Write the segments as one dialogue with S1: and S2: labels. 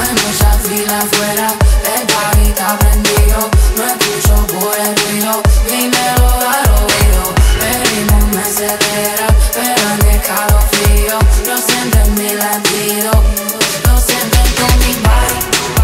S1: Hay mucha fila afuera, el party está prendido. No escucho por el ruido, dinero al oído. El ritmo me acelera, pero en escalofrío. Lo siento en mi latido, lo siento en todo mi body.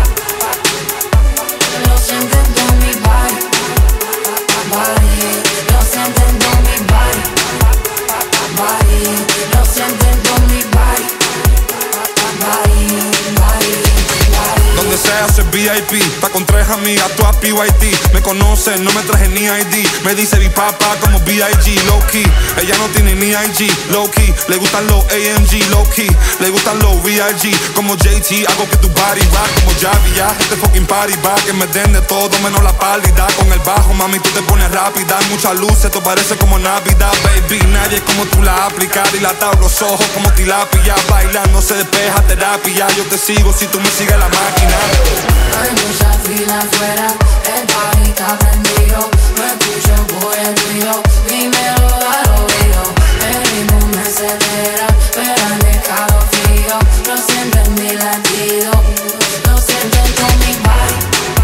S1: Lo siento en todo mi body, body. Lo siento en todo mi body, body. Lo siento en todo mi body, body, body.
S2: Donde sea soy VIP, está con 3 amigas, todas PYT. Me conocen, no me traje ni ID. Me dice mi papá como B.I.G. Low key, ella no tiene ni IG. Low key, le gustan los AMG. Low key, le gustan los VIG. Como JT, hago que tu body rock. Como Javi, ya, este fucking party va. Que me den de todo menos la pálida. Con el bajo, mami, tú te pones rápida. Muchas luces, esto parece como Navidad. Baby, nadie como tú la aplica. Dilatado los ojos como tilapia. Bailando se despeja terapia. Yo te sigo si tú me sigues la máquina.
S1: Hay mucha fila afuera, el party está prendido. No escucho por el ruido, dímelo al oído. El ritmo me acelera, pero en escalofrío. Lo siento en mi latido, lo siento en todo mi body.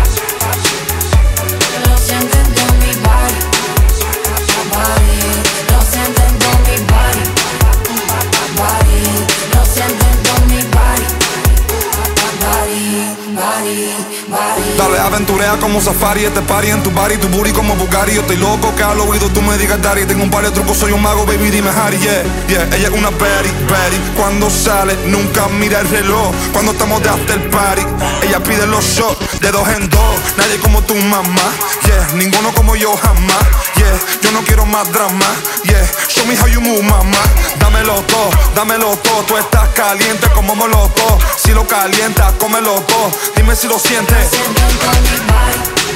S1: Lo siento en todo mi body, body. Lo siento en todo mi body, body. Lo siento en todo mi body, body, body, body.
S2: Dale, aventurea como safari, este party en tu body, tu booty como Bugatti. Yo estoy loco que al oído tú me digas daddy. Tengo un par de trucos, soy un mago, baby, dime Harry, yeah, yeah. Ella es una Betty, Betty. Cuando sale, nunca mira el reloj. Cuando estamos de after party, ella pide los shots de 2 en 2. Nadie como tu mamá, yeah. Ninguno como yo jamás, yeah. Yo no quiero más drama, yeah. Show me how you move, mamá. Dámelo todo, tú estás caliente como molotov. Si lo calientas, cómelo todo. Dime si lo sientes.
S1: Lo siento en todo mi body,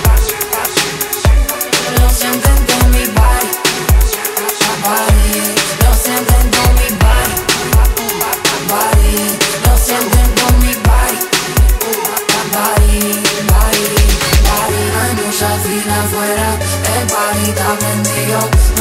S1: lo siento en todo mi body, body. Lo siento en todo mi body, body. Lo siento en todo mi body, body, body, body. Hay mucha fila afuera, el party está prendido.